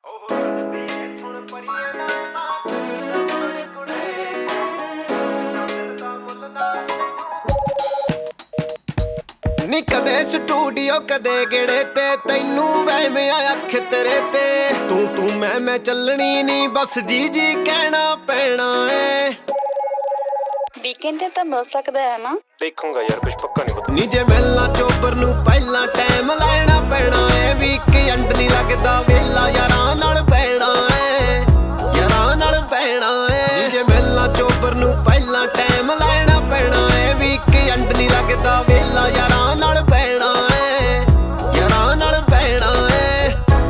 ਨੀ ਕਦੇ ਸਟੂਡੀਓ ਕਦੇ ਗੇੜੇ ਤੇ ਤੈਨੂੰ ਵਹਿਮ ਆ ਅੱਖ ਤੇਰੇ ਤੇ ਤੂੰ ਮੈਂ ਚੱਲਣੀ ਨੀ ਬਸ ਜੀ ਕਹਿਣਾ ਪੈਣਾ ਏ ਵੀਕਐਂਡ ਤੇ ਤਾਂ ਮਿਲ ਸਕਦਾ ਹੈ ਨਾ ਦੇਖੂੰਗਾ ਯਾਰ ਕੁਝ ਪੱਕਾ ਨਹੀਂ ਪਤਾ ਨੀ ਜੇ ਮਿਲਣਾ ਚੋਬਰ ਨੂੰ ਪਹਿਲਾਂ ਟਾਈਮ ਲੈਣਾ ਪੈਣਾ ਏ ਵੀਕਐਂਡ ਨਹੀਂ ਲੱਗਦਾ ਵੇਲਾ ਯਾਰਾਂ ਨਾਲ ਪੈਣਾ ਏ ਯਾਰਾਂ ਨਾਲ ਪੈਣਾ ਏ ਨੀ ਜੇ ਮਿਲਣਾ ਚੋਬਰ ਨੂੰ ਪਹਿਲਾਂ ਟਾਈਮ ਲੈਣਾ ਪੈਣਾ ਏ ਵੀਕਐਂਡ ਨਹੀਂ ਲੱਗਦਾ ਵੇਲਾ ਯਾਰਾਂ ਨਾਲ ਪੈਣਾ ਏ ਯਾਰਾਂ ਨਾਲ ਪੈਣਾ ਏ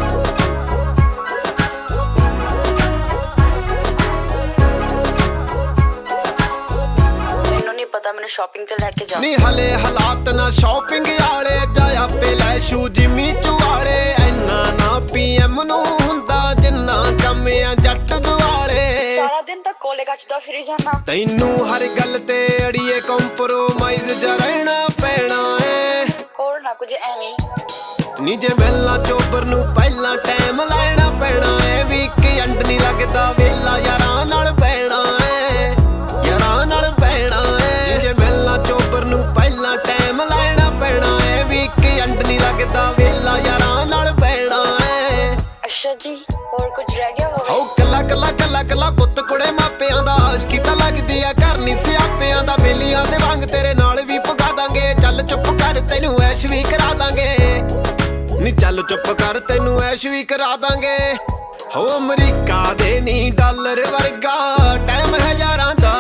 ਮੈਨੂੰ ਨਹੀਂ ਪਤਾ ਮੈਨੂੰ ਸ਼ਾਪਿੰਗ ਤੇ ਲੈ ਕੇ ਜਾ ਨੀ ਹਲੇ ਹਾਲਾਤ ਨਾ ਸ਼ਾਪਿੰਗ ਵਾਲੇ ਜਾ ਆਪੇ ਲੈ ਸ਼ੂ ਜਿਮੀ ਚੁਆਲੇ ਐਨਾ ਨਾ ਪੀਐਮ ਨੂੰ ਹੁੰਦਾ ਜਿੰਨਾ ਕੰਮ ਆ ਜੱਟ ਦੁਆਲੇ ਸਾਰਾ ਦਿਨ ਤਾਂ ਕੋਲੇ ਕੱਚਦਾ ਫਿਰੀ ਜਾਣਾ ਤੈਨੂੰ ਹਰ ਗੱਲ ਤੇ ਅੜੀਏ ਕੰਪਰੋਮਾਈਜ਼ ਜਾ ਰਹਿਣਾ ਪੈਣਾ ਏ ਹੋਰ ਨਾ ਕੁਝ ਐਵੇਂ ਨੀ ਜੇ ਮਿਲਣਾ ਚੋਬਰ ਨੂੰ ਪਹਿਲਾਂ ਟਾਈਮ ਲੈਣਾ ਪੈਣਾ ਏ ਵੀਕਐਂਡ ਨਹੀਂ ਲੱਗਦਾ ਵੇਲਾ ਯਾਰਾਂ ਨਾਲ ਪੈਣਾ ਏ ਯਾਰਾਂ ਨਾਲ ਪੈਣਾ ਏ ਜੇ ਮਿਲਣਾ ਚੋਬਰ ਨੂੰ ਪਹਿਲਾਂ ਟਾਈਮ ਲੈਣਾ ਪੈਣਾ ਏ ਵੀਕਐਂਡ ਨਹੀਂ ਲੱਗਦਾ ਵੇਲਾ ਯਾਰਾਂ ਨਾਲ ਪੈਣਾ ਏ ਅੱਛਾ ਜੀ ਹੋਰ ਕੁਝ ਰਹਿ ਗਿਆ ਹੋਵੇ ਓ ਕੱਲਾ ਪੁੱਤ ਕੁੜੇ ਮਾਪਿਆਂ ਦਾ ਆਸ਼ਕੀ ਤਾਂ ਲੱਗਦੀ ਆ ਘਰ ਨਹੀਂ ਸਿਆਪਿਆਂ ਦਾ ਬੇਲੀਆਂ ਦੇ ਵਾਂਗ ਤੇਰੇ ਨਾਲ ਵੀ ਪਕਾ ਦਾਂਗੇ ਚੱਲ ਚੁੱਪ ਕਰ ਤੈਨੂੰ ਐਸ਼ ਵੀ ਕਰਾ ਦਾਂਗੇ ਨੀ ਚੱਲ ਚੁੱਪ ਕਰ ਤੈਨੂੰ ਐਸ਼ ਵੀ ਕਰਾ ਦਾਂਗੇ ਹੋ ਅਮਰੀਕਾ ਦੇ ਨੀ ਡਾਲਰ ਵਰਗਾ ਟਾਈਮ ਹੈ ਯਾਰਾਂ ਦਾ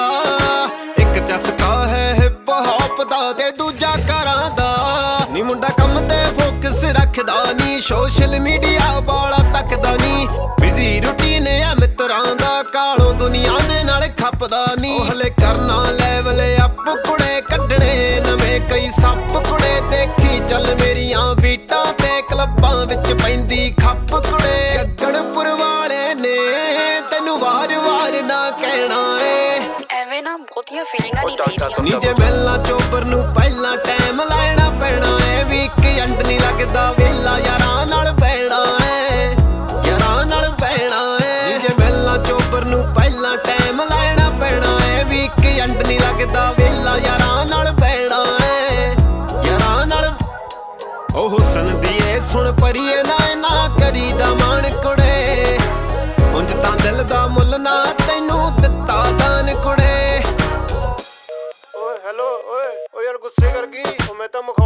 ਇੱਕ ਚਸਕਾ ਹੈ ਹਿਪ ਹੌਪ ਦਾ ਤੇ ਦੂਜਾ ਕਾਰਾਂ ਦਾ ਨੀ ਮੁੰਡਾ ਕੰਮ ਤੇ ਫੋਕਸ ਰੱਖਦਾ ਨੀ ਸੋਸ਼ਲ ਮੀਡੀਆ ਬਾਲਾ ਤੱਕਦਾ ਨੀ ਬਿਜ਼ੀ ਰੂਟੀਨ ਆ ਮਿੱਤਰਾਂ ਦਾ ਕਾਲੋਂ ਦੁਨੀਆ ਦੇ ਨਾਲ ਖੱਪਦਾ ਨੀ ਹਲੇ ਕਰਨਾ ਲੈਵਲ ਅਪ ਕੁੜੇ ਕੱਢਣੇ ਨਵੇਂ ਕਈ ਸੱਪ ਕੁੜੇ ਦੇਖੀ ਚੱਲ ਮੇਰੀਆਂ ਬੀਟਾਂ ਤੇ ਕਲੱਬਾਂ ਵਿੱਚ ਪੈਂਦੀ ਖੱਪ ਕੁੜੇ ਗੱਗੜਪੁਰ ਵਾਲੇ ਨੇ ਤੈਨੂੰ ਵਾਰ-ਵਾਰ ਨਾ ਕਹਿਣਾ ਏ ਐਵੇਂ ਨਾ ਬਹੁਤੀਆਂ ਫੀਲਿੰਗਾਂ ਨਹੀਂ ਲਈਦੀਆਂ ਨੀ ਜੇ ਮਿਲਣਾ ਚੋਬਰ ਨੂੰ ਪਹਿਲਾਂ ਟਾਈਮ ਲੈਣਾ ਪੈਣਾ ਏ ਵੀਕਐਂਡ ਨਹੀਂ ਲੱਗਦਾ ਵੇਲਾ ਯਾਰਾਂ ਨਾਲ ਪੈਣਾ ਏ ਯਾਰਾਂ ਨਾਲ ਪੈਣਾ ਏ ਨੀ ਜੇ ਮਿਲਣਾ ਚੋਬਰ ਨੂੰ ਪਹਿਲਾਂ ਟਾਈਮ ਲੈਣਾ ਪੈਣਾ ਏ ਵੀਕਐਂਡ ਨਹੀਂ ਲੱਗਦਾ ਵੇਲਾ ਯਾਰਾਂ ਨਾਲ ਪੈਣਾ ਏ ਯਾਰਾਂ ਨਾਲ ਉਹ ਹੁਸਨ ਦੀ ਏ ਸੁਣ ਪਰੀਏ ਨਾ ਕਰੀਦਾ ਮਾਣ ਕੁੜੇ ਉਂਝ ਤਾਂ ਦਿਲ ਦਾ ਮੁੱਲ ਨਾ ਤੈਨੂੰ ਦਿੱਤਾ ਦਾਨ ਕੁੜੇ ਓਏ ਹੈਲੋ ਓਏ ਓ ਯਾਰ ਗੁੱਸੇ ਕਰ ਗਈ ਉਹ ਮੈਂ ਤਾਂ